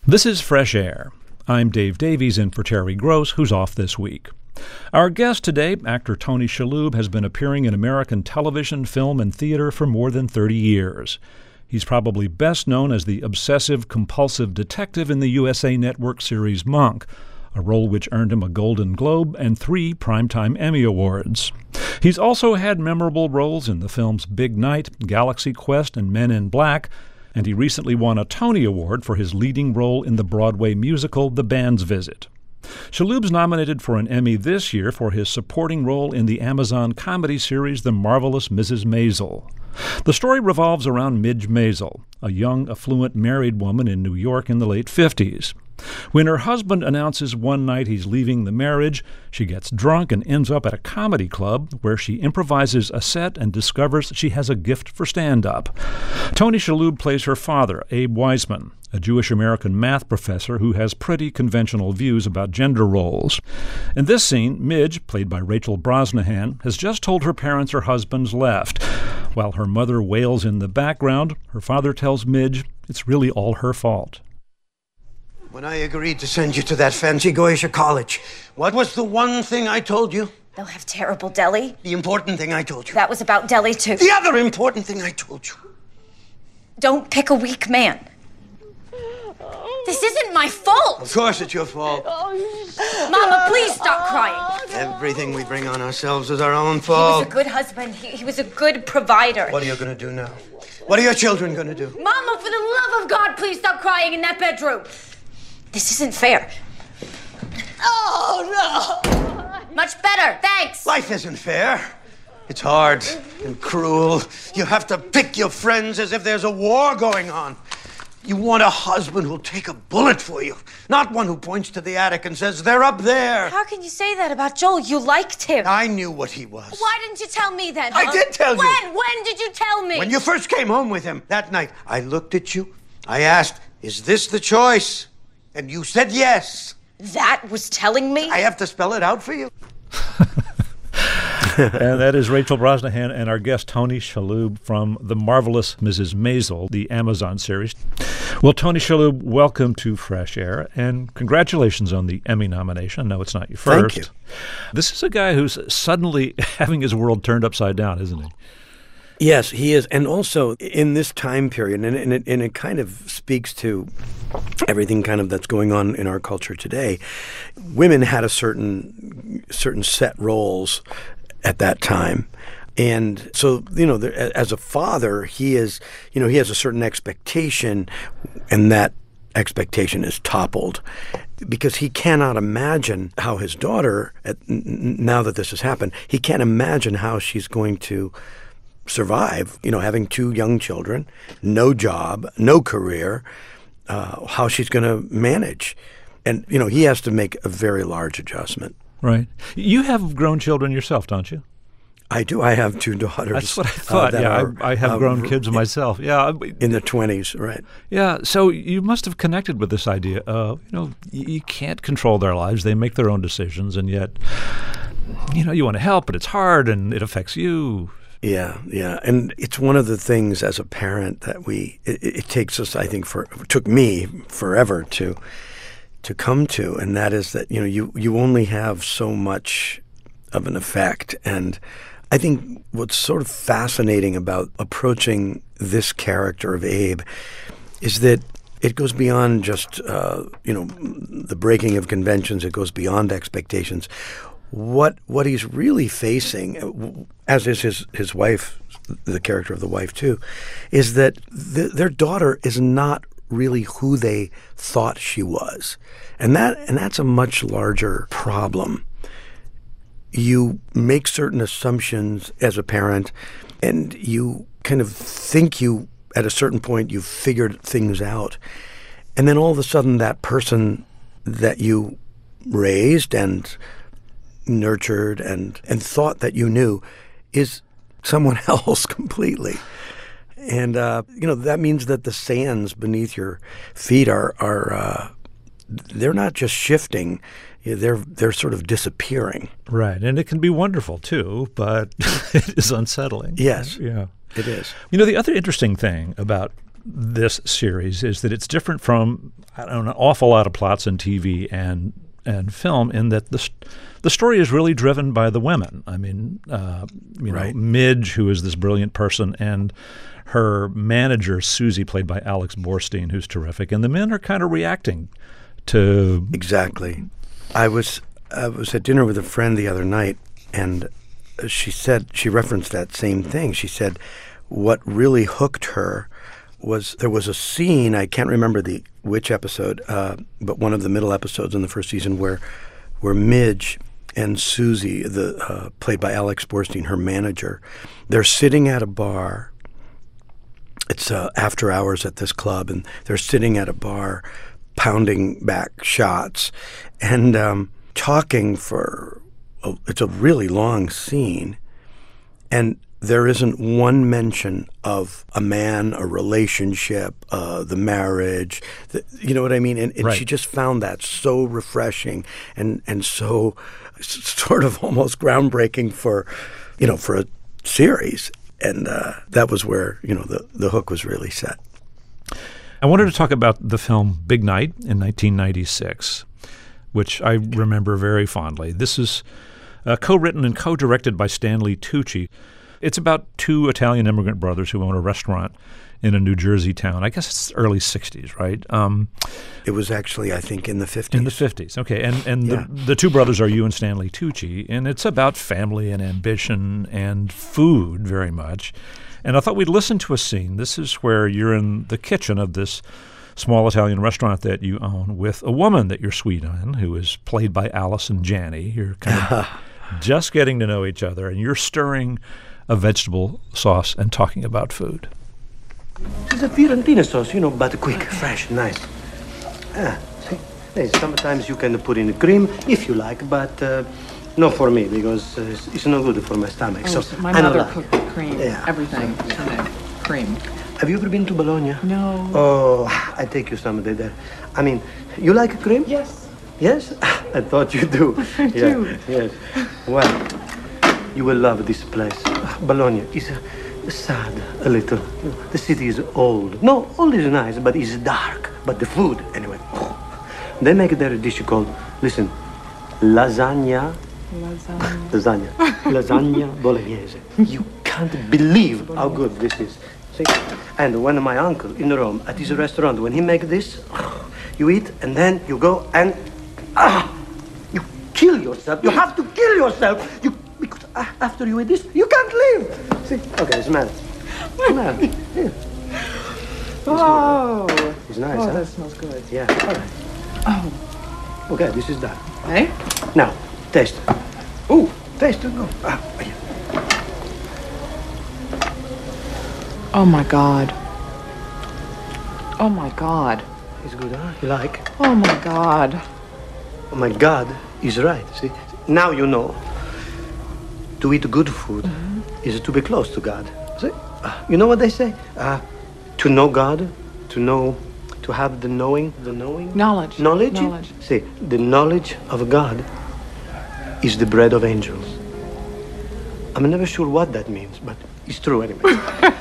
This is Fresh Air. I'm Dave Davies in for Terry Gross, who's off this week. Our guest today, actor Tony Shalhoub, has been appearing in American television, film, and theater for more than 30 years. He's probably best known as the obsessive-compulsive detective in the USA Network series Monk, a role which earned him a Golden Globe and 3 Primetime Emmy Awards. He's also had memorable roles in the films Big Night, Galaxy Quest, and Men in Black, and he recently won a Tony Award for his leading role in the Broadway musical The Band's Visit. Shalhoub's nominated for an Emmy this year for his supporting role in the Amazon comedy series The Marvelous Mrs. Maisel. The story revolves around Midge Maisel, a young, affluent married woman in New York in the late 50s. When her husband announces one night he's leaving the marriage, she gets drunk and ends up at a comedy club where she improvises a set and discovers she has a gift for stand-up. Tony Shalhoub plays her father, Abe Weisman, a Jewish-American math professor who has pretty conventional views about gender roles. In this scene, Midge, played by Rachel Brosnahan, has just told her parents her husband's left. While her mother wails in the background, her father tells Midge it's really all her fault. When I agreed to send you to that fancy Goyish college, what was the one thing I told you? They'll have terrible deli. The important thing I told you. That was about deli, too. The other important thing I told you. Don't pick a weak man. This isn't my fault. Of course it's your fault. Mama, please stop crying. Everything we bring on ourselves is our own He fault. was a good husband. He was a good provider. What are you going to do now? What are your children going to do? Mama, for the love of God, please stop crying in that bedroom. This isn't fair. Oh, no! Much better, thanks. Life isn't fair. It's hard and cruel. You have to pick your friends as if there's a war going on. You want a husband who'll take a bullet for you, not one who points to the attic and says, they're up there. How can you say that about Joel? You liked him. I knew what he was. Why didn't you tell me then? I did tell you. When did you tell me? When you first came home with him that night, I looked at you. I asked, is this the choice? And you said yes. That was telling me? I have to spell it out for you. And that is Rachel Brosnahan and our guest Tony Shalhoub from The Marvelous Mrs. Maisel, the Amazon series. Well, Tony Shalhoub, welcome to Fresh Air, and congratulations on the Emmy nomination. No, it's not your first. Thank you. This is a guy who's suddenly having his world turned upside down, isn't he? Yes, he is. And also in this time period, and it kind of speaks to everything kind of that's going on in our culture today, women had a certain set roles at that time. And so, as a father, he has a certain expectation, and that expectation is toppled because he cannot imagine how his daughter, now that this has happened, he can't imagine how she's going to survive, having 2 young children, no job, no career, how she's going to manage. And, he has to make a very large adjustment. Right. You have grown children yourself, don't you? I do. I have 2 daughters. That's what I thought. I have grown kids myself. Yeah. In the 20s, right. Yeah. So you must have connected with this idea of, you can't control their lives. They make their own decisions. And yet, you want to help, but it's hard and it affects you. Yeah. And it's one of the things as a parent that it takes us, I think, took me forever to come to, and that is that, you only have so much of an effect. And I think what's sort of fascinating about approaching this character of Abe is that it goes beyond just, the breaking of conventions. It goes beyond expectations. What he's really facing, as is his wife, the character of the wife too, is that their daughter is not really who they thought she was, and that's a much larger problem. You make certain assumptions as a parent, and you kind of think at a certain point you've figured things out, and then all of a sudden that person that you raised and nurtured and thought that you knew is someone else completely. And, that means that the sands beneath your feet are they're not just shifting, they're sort of disappearing. Right. And it can be wonderful, too, but it is unsettling. Yes. Yeah. It is. The other interesting thing about this series is that it's different from an awful lot of plots in TV and film in that the story is really driven by the women. I mean, Right. Midge, who is this brilliant person, and her manager, Susie, played by Alex Borstein, who's terrific. And the men are kind of reacting to... Exactly. I was at dinner with a friend the other night, and she referenced that same thing. She said what really hooked her was there was a scene, I can't remember which episode, but one of the middle episodes in the first season where Midge and Susie, played by Alex Borstein, her manager, they're sitting at a bar. It's after hours at this club, and they're sitting at a bar pounding back shots and talking it's a really long scene, and there isn't one mention of a man, a relationship, the marriage. You know what I mean? And Right. She just found that so refreshing and so sort of almost groundbreaking for a series. And that was where the hook was really set. I wanted to talk about the film Big Night in 1996, which I remember very fondly. This is co-written and co-directed by Stanley Tucci. It's about two Italian immigrant brothers who own a restaurant in a New Jersey town. I guess it's early 60s, right? It was actually, I think, in the 50s. In the 50s, okay. And Yeah. the two brothers are you and Stanley Tucci, and it's about family and ambition and food very much. And I thought we'd listen to a scene. This is where you're in the kitchen of this small Italian restaurant that you own with a woman that you're sweet on, who is played by Allison Janney. You're kind of just getting to know each other, and you're stirring a vegetable sauce and talking about food. It's a Fiorentina sauce, but quick, fresh, nice. See? Hey, sometimes you can put in cream if you like, but not for me because it's not good for my stomach. So My I don't mother like. cooked with cream. Yeah. Everything. Cream. Have you ever been to Bologna? No. Oh, I take you someday there. I mean, you like cream? Yes. Yes? I thought you do. I do. Yes. Well, you will love this place. Bologna is sad a little. The city is old. No, old is nice, but it's dark. But the food, anyway. They make their dish called, listen, lasagna. Lasagna. Lasagna bolognese. You can't believe how good this is. See? And when my uncle in Rome at his restaurant, when he make this, you eat and then you go and you kill yourself. You have to kill yourself. Because after you eat this, you can't live. See? Okay, smell it. Smell it. Yeah. Oh. It's nice, Oh, huh? that smells good. Yeah. All right. Oh. Okay, this is done. Hey? Now, taste. Oh, taste. Go. Yeah. Oh my God. Oh my God. It's good, huh? You like? Oh my God. Oh my God is right. See, now you know. To eat good food is to be close to God. See, you know what they say? To know God, to have the knowing. Knowledge. Knowledge. See, the knowledge of God is the bread of angels. I'm never sure what that means, but it's true anyway.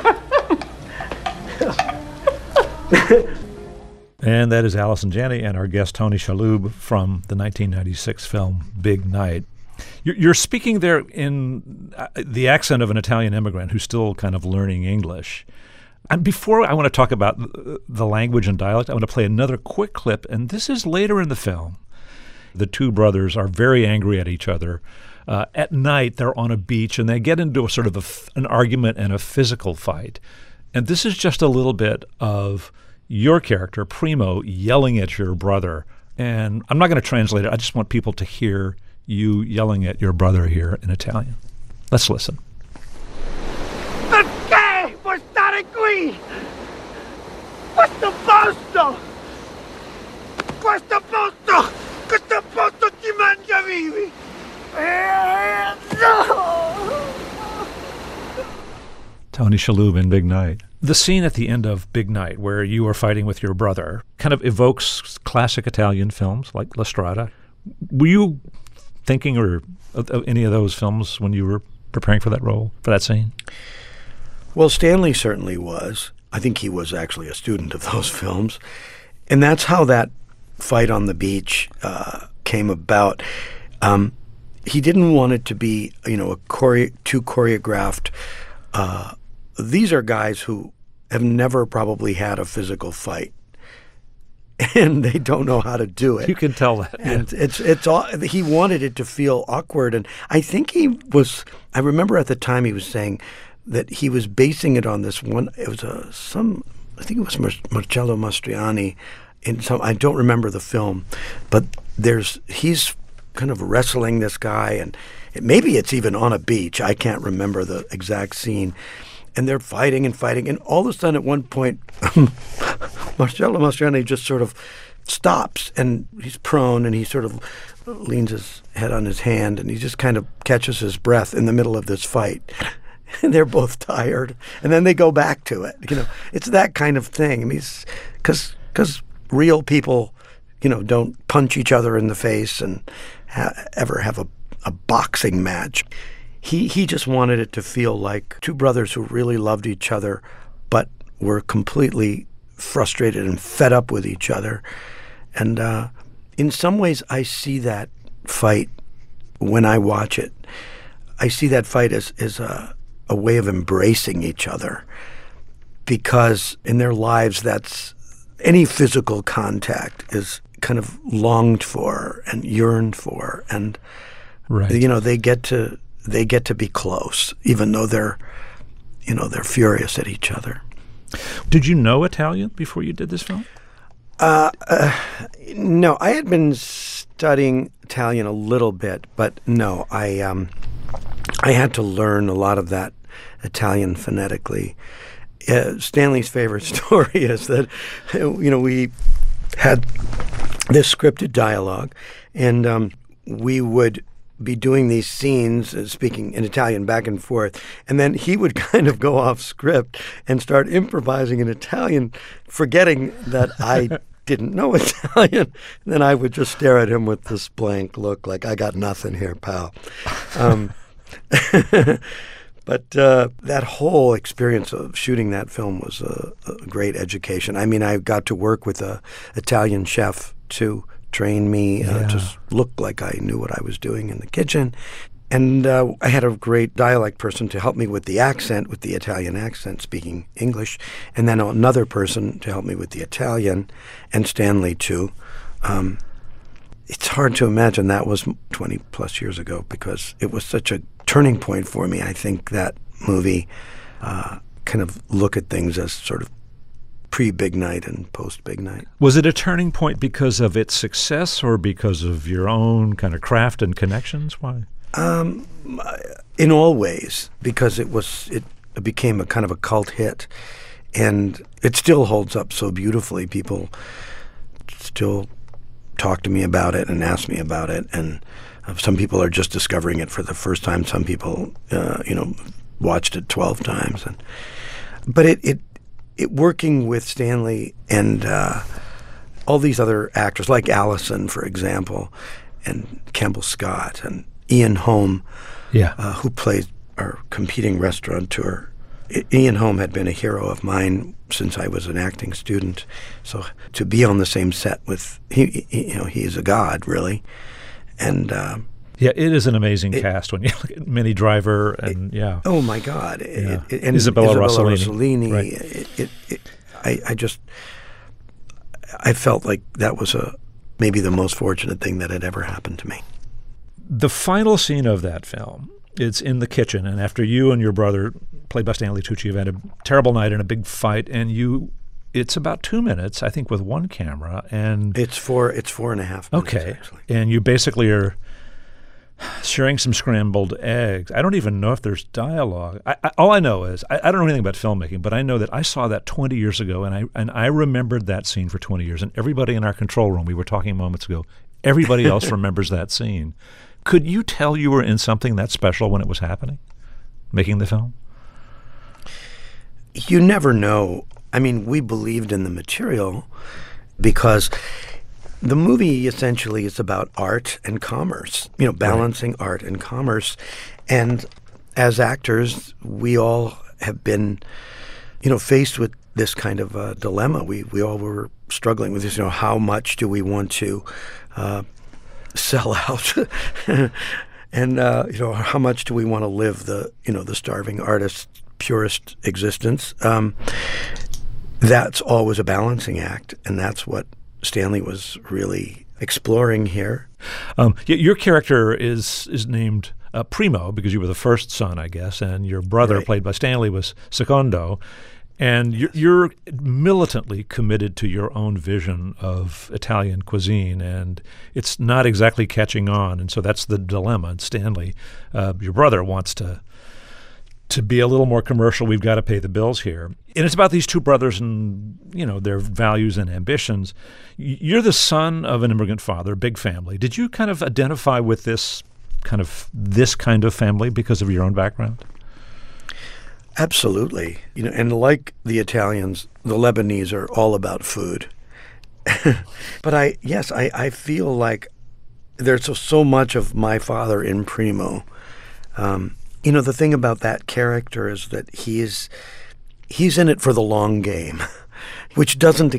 And that is Allison Janney and our guest Tony Shalhoub from the 1996 film Big Night. You're speaking there in the accent of an Italian immigrant who's still kind of learning English. And before I want to talk about the language and dialect, I want to play another quick clip, and this is later in the film. The two brothers are very angry at each other. At night, they're on a beach, and they get into a sort of an argument and a physical fight. And this is just a little bit of your character, Primo, yelling at your brother. And I'm not going to translate it. I just want people to hear you yelling at your brother here in Italian. Let's listen. Perché vuoi stare qui? Questo posto! Questo posto ti mangia vivi! Tony Shalhoub in Big Night. The scene at the end of Big Night where you are fighting with your brother kind of evokes classic Italian films like La Strada. Were you thinking of any of those films when you were preparing for that role, for that scene? Well, Stanley certainly was. I think he was actually a student of those films. And that's how that fight on the beach came about. He didn't want it to be, too choreographed. These are guys who have never probably had a physical fight, and they don't know how to do it. You can tell that. And it's all, he wanted it to feel awkward, and I think I remember at the time he was saying that he was basing it on this one. It was I think it was Marcello Mastroianni in some. I don't remember the film, but he's kind of wrestling this guy, and maybe it's even on a beach. I can't remember the exact scene. And they're fighting and fighting, and all of a sudden at one point, Marcello Mastroianni just sort of stops, and he's prone, and he sort of leans his head on his hand, and he just kind of catches his breath in the middle of this fight. And they're both tired, and then they go back to it. It's that kind of thing. I mean, because real people, don't punch each other in the face and ever have a boxing match. He just wanted it to feel like two brothers who really loved each other, but were completely frustrated and fed up with each other. And in some ways, I see that fight when I watch it. I see that fight as a way of embracing each other, because in their lives, any physical contact is kind of longed for and yearned for, and right. They get to be close, even though they're furious at each other. Did you know Italian before you did this film? No, I had been studying Italian a little bit, but no, I had to learn a lot of that Italian phonetically. Stanley's favorite story is that, we had this scripted dialogue, and we would be doing these scenes, speaking in Italian back and forth, and then he would kind of go off script and start improvising in Italian, forgetting that I didn't know Italian. And then I would just stare at him with this blank look, like, I got nothing here, pal. But that whole experience of shooting that film was a great education. I mean, I got to work with an Italian chef to train me, just look like I knew what I was doing in the kitchen. And I had a great dialect person to help me with the accent, with the Italian accent, speaking English, and then another person to help me with the Italian, and Stanley too. It's hard to imagine that was 20 plus years ago, because it was such a turning point for me. I think that movie kind of look at things as sort of pre-Big Night and post-Big Night. Was it a turning point because of its success or because of your own kind of craft and connections? Why? In all ways, because it became a kind of a cult hit, and it still holds up so beautifully. People still talk to me about it and ask me about it, and some people are just discovering it for the first time. Some people, watched it 12 times. But it working with Stanley and all these other actors, like Allison, for example, and Campbell Scott and Ian Holm, who played our competing restaurateur. Ian Holm had been a hero of mine since I was an acting student. So to be on the same set with, he is a god, really. And it is an amazing cast when you look at Minnie Driver and oh my God, and Isabella Rossellini. Right. I felt like that was maybe the most fortunate thing that had ever happened to me. The final scene of that film, it's in the kitchen, and after you and your brother, played by Stanley Tucci, have had a terrible night and a big fight, and it's about 2 minutes, I think, with one camera, and it's 4.5 minutes. Okay, actually. And you basically are sharing some scrambled eggs. I don't even know if there's dialogue. All I know is I don't know anything about filmmaking, but I know that I saw that 20 years ago, and I remembered that scene for 20 years. And everybody in our control room, we were talking moments ago, everybody else remembers that scene. Could you tell you were in something that special when it was happening, making the film? You never know. I mean, we believed in the material because the movie essentially is about art and commerce, balancing art and commerce. And as actors, we all have been, faced with this kind of dilemma. We all were struggling with this. How much do we want to sell out, and how much do we want to live the starving artist's purest existence? That's always a balancing act, and that's what Stanley was really exploring here. Your character is named Primo because you were the first son, I guess, and your brother, right, played by Stanley, was Secondo. And you're militantly committed to your own vision of Italian cuisine, and it's not exactly catching on. And so that's the dilemma. And Stanley, your brother, wants to be a little more commercial. We've got to pay the bills here. And it's about these two brothers and, their values and ambitions. You're the son of an immigrant father, big family. Did you kind of identify with this kind of family because of your own background? Absolutely. And like the Italians, the Lebanese are all about food. But I feel like there's so much of my father in Primo. The thing about that character is that he's in it for the long game, which isn't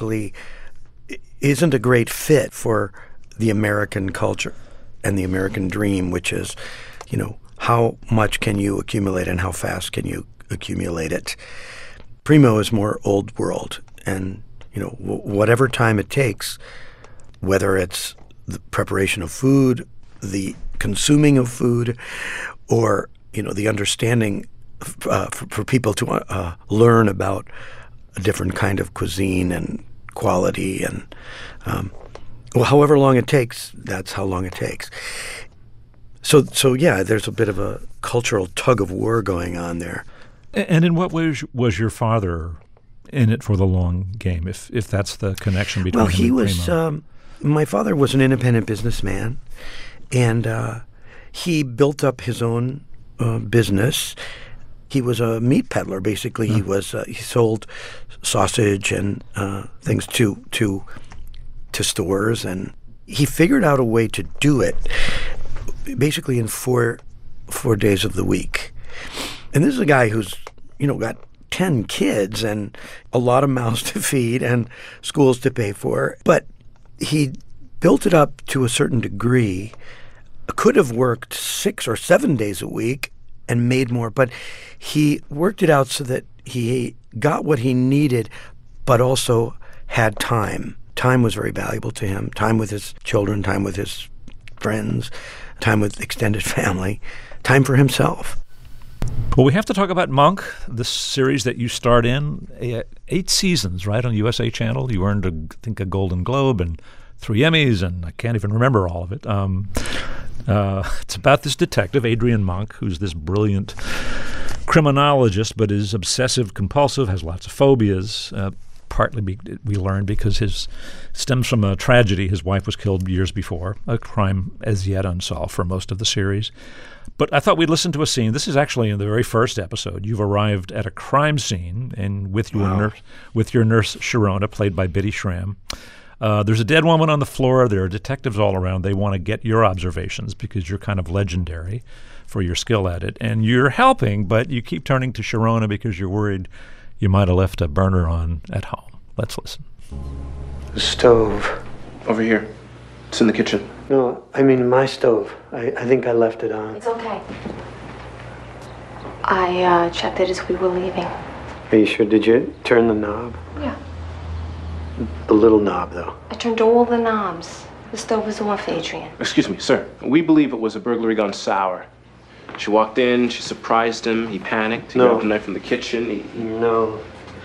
a great fit for the American culture and the American dream, which is, how much can you accumulate and how fast can you accumulate it? Primo is more old world, and whatever time it takes, whether it's the preparation of food, the consuming of food, or the understanding for people to learn about a different kind of cuisine and quality, and however long it takes, that's how long it takes. So yeah, there's a bit of a cultural tug of war going on there. And in what ways was your father in it for the long game, if that's the connection between him and Primo? My father was an independent businessman, and he built up his own business. He was a meat peddler, basically. He sold sausage and things to stores, and he figured out a way to do it basically in four days of the week. And this is a guy who's, got 10 kids and a lot of mouths to feed and schools to pay for. But he built it up to a certain degree, could have worked 6 or 7 days a week and made more. But he worked it out so that he got what he needed, but also had time. Time was very valuable to him. Time with his children, time with his friends, time with extended family, time for himself. Well, we have to talk about Monk, the series that you starred in. 8 seasons, right, on USA Channel. You earned, I think, a Golden Globe and 3 Emmys, and I can't even remember all of it. It's about this detective, Adrian Monk, who's this brilliant criminologist, but is obsessive-compulsive, has lots of phobias. Partly we learned because stems from a tragedy. His wife was killed years before, a crime as yet unsolved for most of the series. But I thought we'd listen to a scene. This is actually in the very first episode. You've arrived at a crime scene, and with your nurse Sharona, played by Bitty Schramm. There's a dead woman on the floor. There are detectives all around. They want to get your observations because you're kind of legendary for your skill at it. And you're helping, but you keep turning to Sharona because you're worried you might have left a burner on at home. Let's listen. The stove. Over here. It's in the kitchen. No, I mean my stove. I think I left it on. It's okay. I checked it as we were leaving. Are you sure? Did you turn the knob? Yeah. The little knob, though. I turned all the knobs. The stove is off, Adrian. Excuse me, sir. We believe it was a burglary gone sour. She walked in, she surprised him, he panicked, he grabbed a knife from the kitchen, No.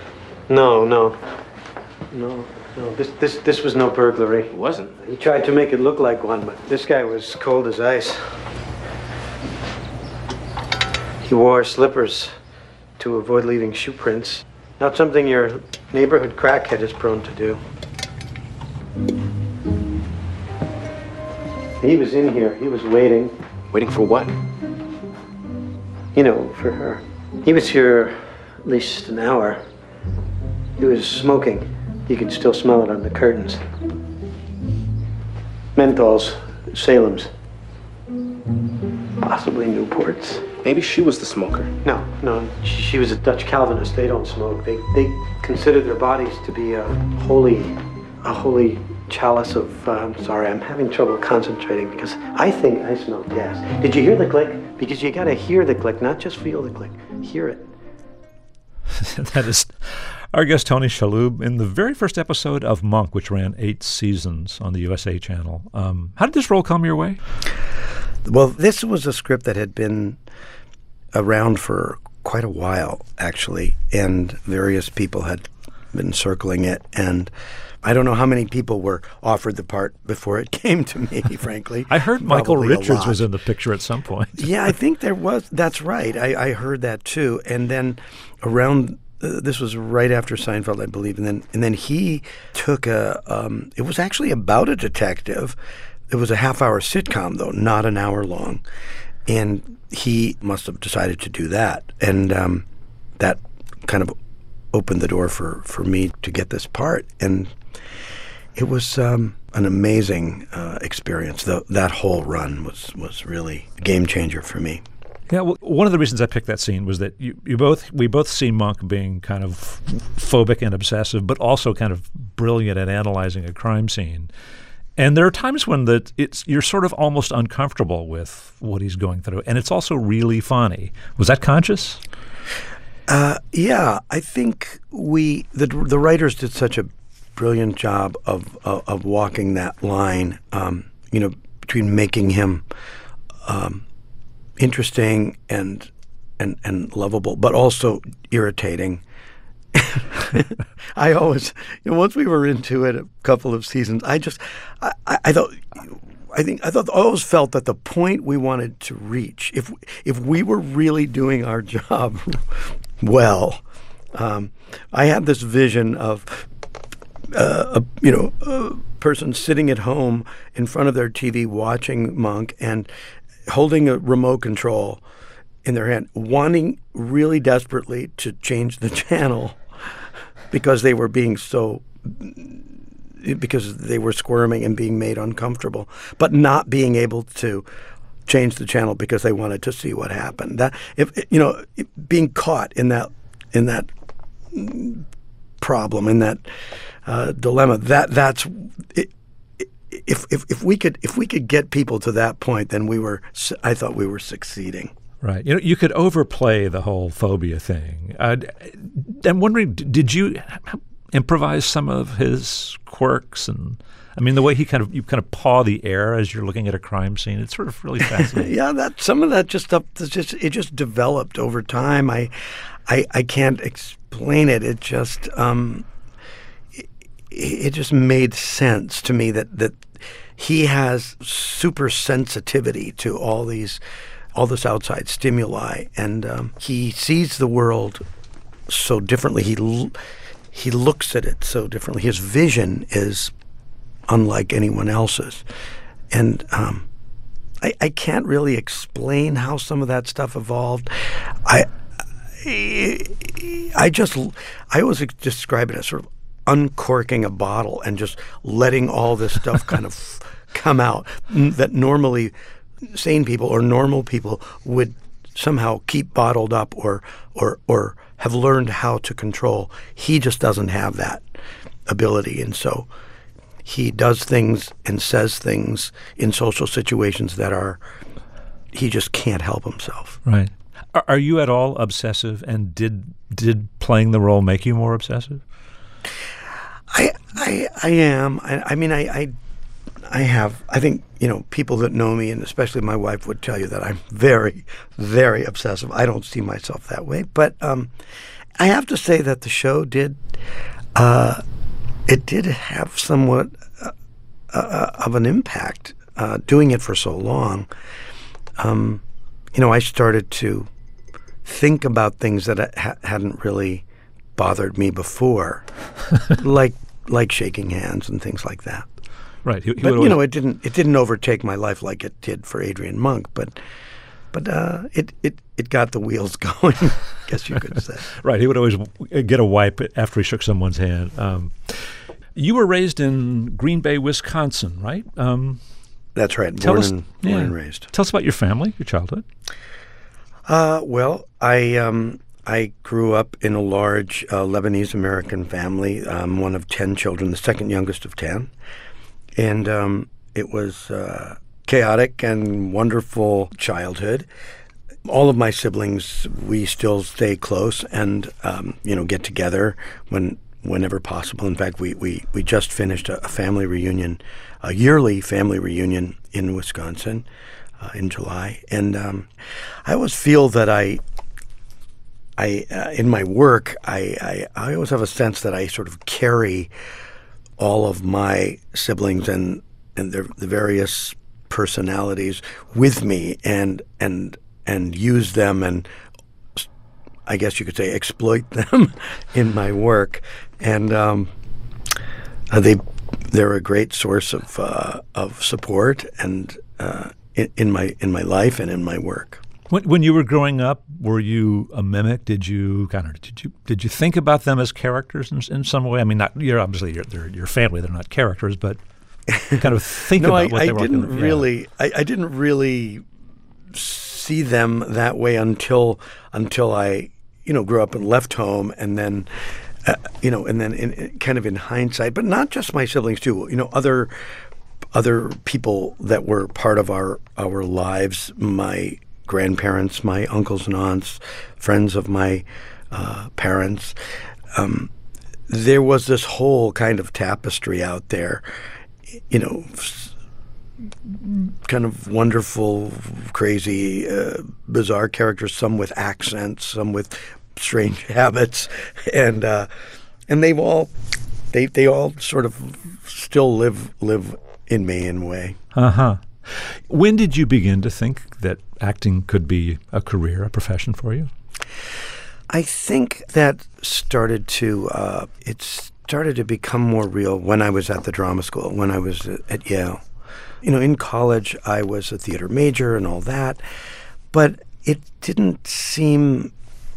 This was no burglary. It wasn't. He tried to make it look like one, but this guy was cold as ice. He wore slippers to avoid leaving shoe prints. Not something your neighborhood crackhead is prone to do. He was in here. He was waiting. Waiting for what? For her. He was here at least an hour. He was smoking. You could still smell it on the curtains. Menthols, Salem's. Possibly Newports. Maybe she was the smoker. No. She was a Dutch Calvinist. They don't smoke. They consider their bodies to be a holy chalice of, sorry, I'm having trouble concentrating because I think I smell gas. Did you hear the click? Because you got to hear the click, not just feel the click. Hear it. That is our guest, Tony Shalhoub, in the very first episode of Monk, which ran 8 seasons on the USA Channel. How did this role come your way? Well, this was a script that had been around for quite a while, actually, and various people had been circling it, and I don't know how many people were offered the part before it came to me, frankly. I heard Michael Probably Richards was in the picture at some point. Yeah, I think there was. That's right. I heard that too. And then around, this was right after Seinfeld, I believe, and then he took it was actually about a detective. It was a half-hour sitcom, though, not an hour long. And he must have decided to do that. And that kind of opened the door for me to get this part. And it was an amazing experience. That whole run was really a game changer for me. Yeah, well, one of the reasons I picked that scene was that we both see Monk being kind of phobic and obsessive, but also kind of brilliant at analyzing a crime scene. And there are times when you're sort of almost uncomfortable with what he's going through, and it's also really funny. Was that conscious? Yeah, I think the writers did such a brilliant job of walking that line, between making him interesting and lovable, but also irritating. I always, once we were into it a couple of seasons, I always felt that the point we wanted to reach, if we were really doing our job well, I had this vision of a person sitting at home in front of their TV watching Monk and holding a remote control in their hand, wanting really desperately to change the channel because they were squirming and being made uncomfortable, but not being able to change the channel because they wanted to see what happened. That being caught in that problem, in that dilemma, that's it. If we could get people to that point, then I thought we were succeeding. Right. You could overplay the whole phobia thing. I'm wondering, did you improvise some of his quirks? And I mean, the way you kind of paw the air as you're looking at a crime scene, it's sort of really fascinating. Yeah, some of that it just developed over time. I can't explain it. It just it just made sense to me that he has super sensitivity to all this outside stimuli, and he sees the world so differently. He looks at it so differently. His vision is unlike anyone else's, and I can't really explain how some of that stuff evolved. I always describe it as sort of uncorking a bottle and just letting all this stuff kind of come out that normally sane people or normal people would somehow keep bottled up or have learned how to control. He just doesn't have that ability, and so he does things and says things in social situations that he just can't help himself. Right. Are you at all obsessive, and did playing the role make you more obsessive? I am. I have. I think, people that know me, and especially my wife, would tell you that I'm very, very obsessive. I don't see myself that way. But I have to say that the show did have somewhat of an impact doing it for so long. I started to think about things that hadn't really bothered me before, like shaking hands and things like that. Right. But it didn't overtake my life like it did for Adrian Monk, but it got the wheels going, I guess you could say. Right. He would always get a wipe after he shook someone's hand. You were raised in Green Bay, Wisconsin, right? That's right. Born and raised. Tell us about your family, your childhood. Well, I I grew up in a large Lebanese-American family. I'm one of 10 children, the second youngest of 10. And it was chaotic and wonderful childhood. All of my siblings, we still stay close and, get together whenever possible. In fact, we just finished a family reunion, a yearly family reunion in Wisconsin in July. And I always feel that I in my work, I always have a sense that I sort of carry all of my siblings and the various personalities with me and use them and, I guess you could say, exploit them in my work. And they're a great source of support and in my life and in my work. When you were growing up, were you a mimic? Did you think about them as characters in some way? I mean, they're your family; they're not characters, but kind of think about what they were. I didn't really see them that way until I grew up and left home, and then and then kind of in hindsight, but not just my siblings too. Other people that were part of our lives, my grandparents, my uncles and aunts, friends of my parents. There was this whole kind of tapestry out there, kind of wonderful, crazy, bizarre characters, some with accents, some with strange habits, and they all sort of still live in me in a way. Uh-huh. When did you begin to think that acting could be a career, a profession for you? I think that started to become more real when I was at the drama school, when I was at Yale. In college, I was a theater major and all that, but it didn't seem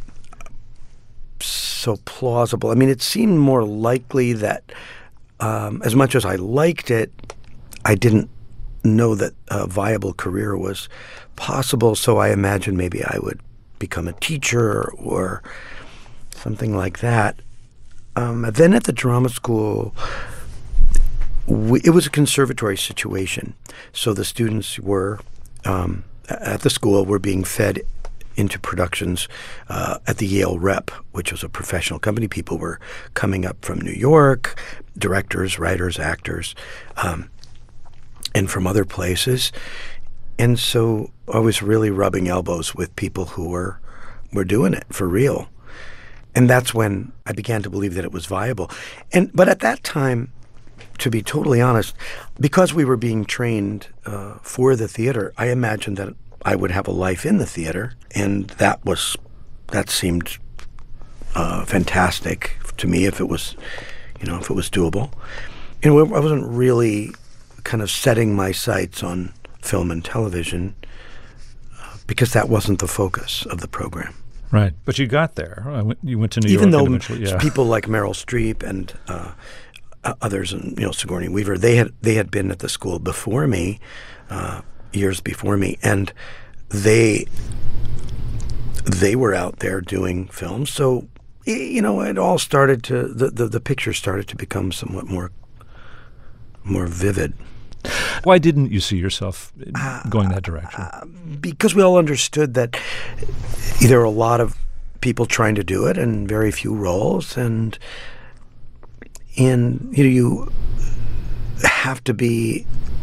so plausible. I mean, it seemed more likely that as much as I liked it, I didn't know that a viable career was possible, so I imagined maybe I would become a teacher or something like that. Then at the drama school, it was a conservatory situation, so the students were at the school were being fed into productions at the Yale Rep, which was a professional company. People were coming up from New York, directors, writers, actors, and from other places. And so I was really rubbing elbows with people who were doing it for real. And that's when I began to believe that it was viable. But at that time, to be totally honest, because we were being trained for the theater, I imagined that I would have a life in the theater, and that seemed fantastic to me if it was doable. I wasn't really kind of setting my sights on film and television because that wasn't the focus of the program. Right, but you got there. You went to New York. Even though people like Meryl Streep and others, and Sigourney Weaver, they had been at the school before me, years before me, and they were out there doing films. So it all started to the picture started to become somewhat more vivid. Why didn't you see yourself going that direction? Because we all understood that there are a lot of people trying to do it and very few roles, and you have to be,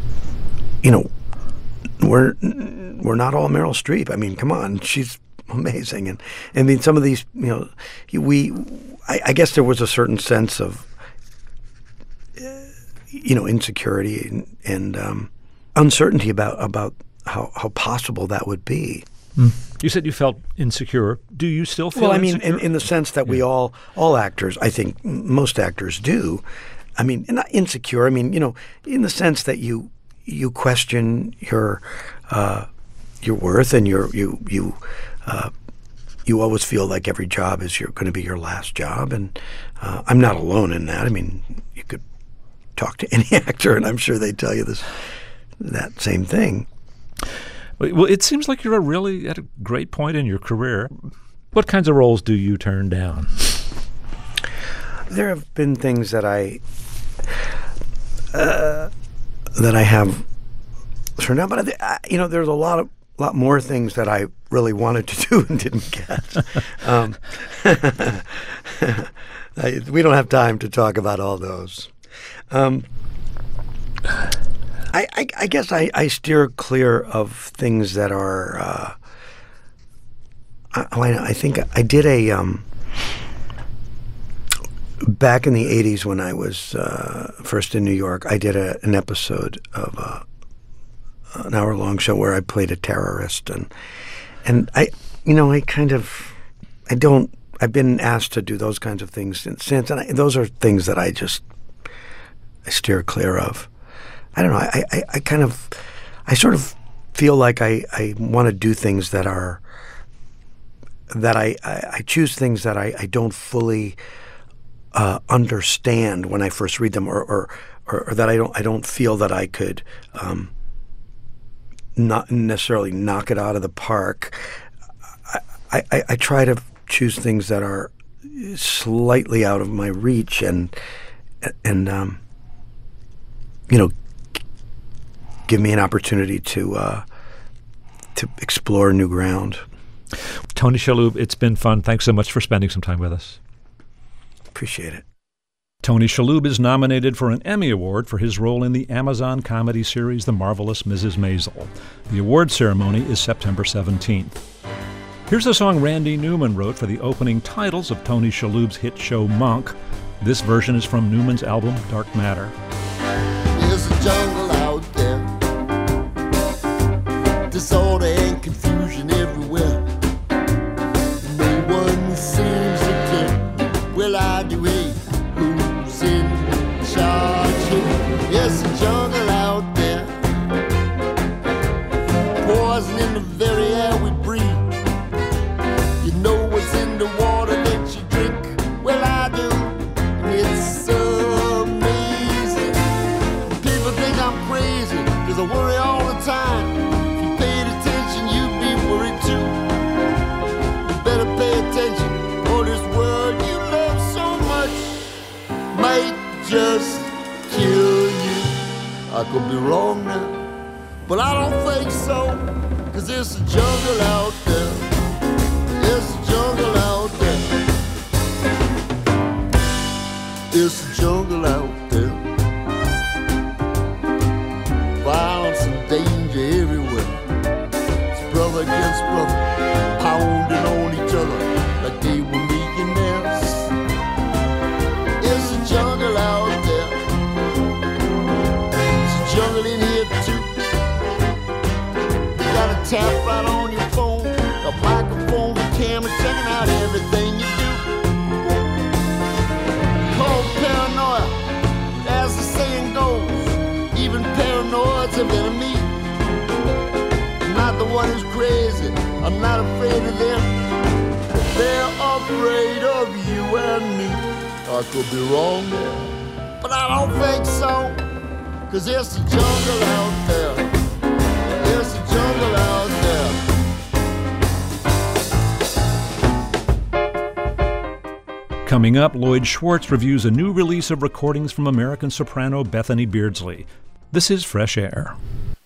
we're not all Meryl Streep. I mean, come on, she's amazing, and I mean some of these, I guess there was a certain sense of insecurity and uncertainty about how possible that would be. You said you felt insecure. Do you still feel insecure? Well, I mean, in the sense that we all actors, I think most actors do. I mean, not insecure. I mean, in the sense that you question your worth, and you always feel like every job is going to be your last job. And I'm not alone in that. I mean, you could talk to any actor, and I'm sure they'd tell you that same thing. Well, it seems like you're really at a great point in your career. What kinds of roles do you turn down? There have been things that I have turned down, but there's a lot more things that I really wanted to do and didn't get. We don't have time to talk about all those. I guess I steer clear of things that are. I think I did back in the 80s when I was first in New York. I did an episode of an hour-long show where I played a terrorist, and I've been asked to do those kinds of things since, and those are things that I steer clear of. I don't know. I sort of feel like I want to do things that I choose things that I don't fully understand when I first read them, or that I don't feel that I could not necessarily knock it out of the park. I try to choose things that are slightly out of my reach and give me an opportunity to explore new ground. Tony Shalhoub, it's been fun. Thanks so much for spending some time with us. Appreciate it. Tony Shalhoub is nominated for an Emmy Award for his role in the Amazon comedy series The Marvelous Mrs. Maisel. The award ceremony is September 17th. Here's a song Randy Newman wrote for the opening titles of Tony Shalhoub's hit show Monk. This version is from Newman's album Dark Matter. There's a jungle out there, disorder and confusion everywhere. No one seems to care. Well, I do. Hey, who's in charge here? There's a jungle out there, poison in the very air we breathe. You know what's in the water that you drink? Well, I do. It's amazing. People think I'm crazy, 'cause I worry all the time. If you paid attention, you'd be worried too. You better pay attention, or this world you love so much might just kill you. I could be wrong now, but I don't think so, 'cause there's a jungle out there. There's a jungle out there. There's a jungle out there. Violence and danger everywhere. It's brother against brother, pounding on each other like they were millionaires. There's a jungle out there. There's a jungle in here too. You gotta tap right on your phone, a microphone, a camera, checking out everything you do. Called paranoia, as the saying goes. Even paranoid's an enemy. I'm not the one who's crazy, I'm not afraid of them. They're afraid of you and me. I could be wrong there, but I don't think so, 'cause there's a jungle out there. There's a jungle out there. Coming up, Lloyd Schwartz reviews a new release of recordings from American soprano Bethany Beardsley. This is Fresh Air.